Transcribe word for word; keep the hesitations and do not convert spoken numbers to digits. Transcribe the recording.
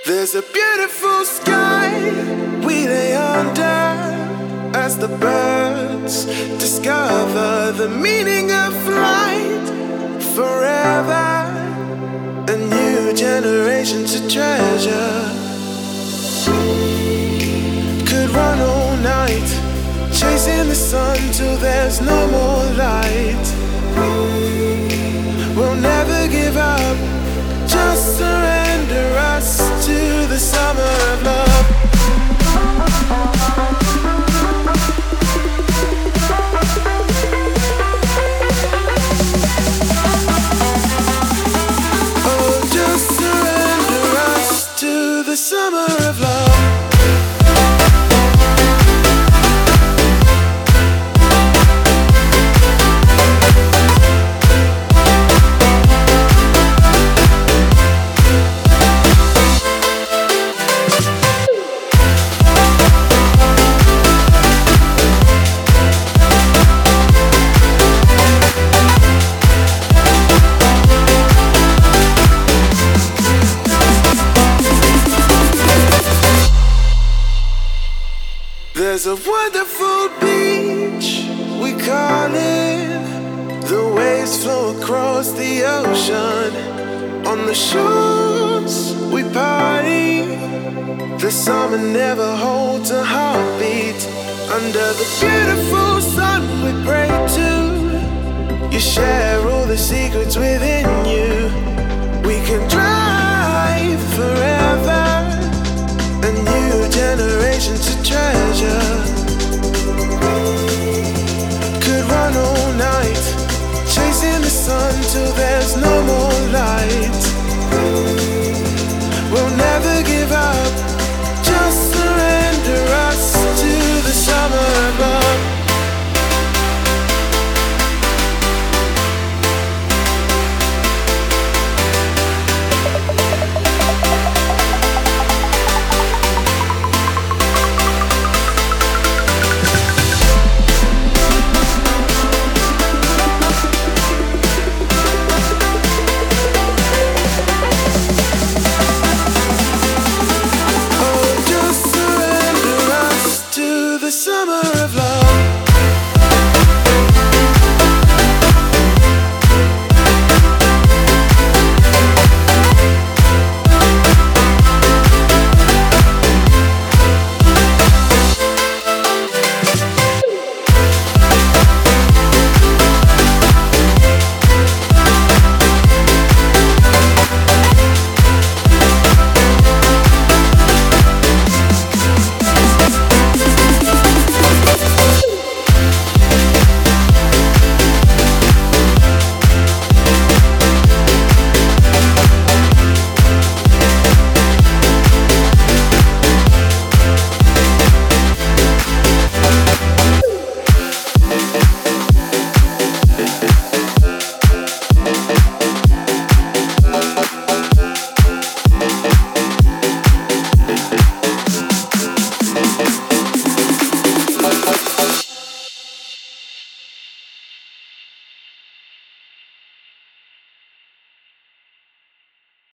There's a beautiful sky we lay under as the birds discover the meaning of flight. Forever, a new generation to treasure. Could run all night, chasing the sun till there's no more light. We'll never give up, just surrender us to the summer of love. Oh, just surrender us to the summer of love. There's a wonderful beach, we call it. The waves flow across the ocean. On the shores, we party. The summer never holds a heartbeat. Under the beautiful sun, we pray to. You share all the secrets within you.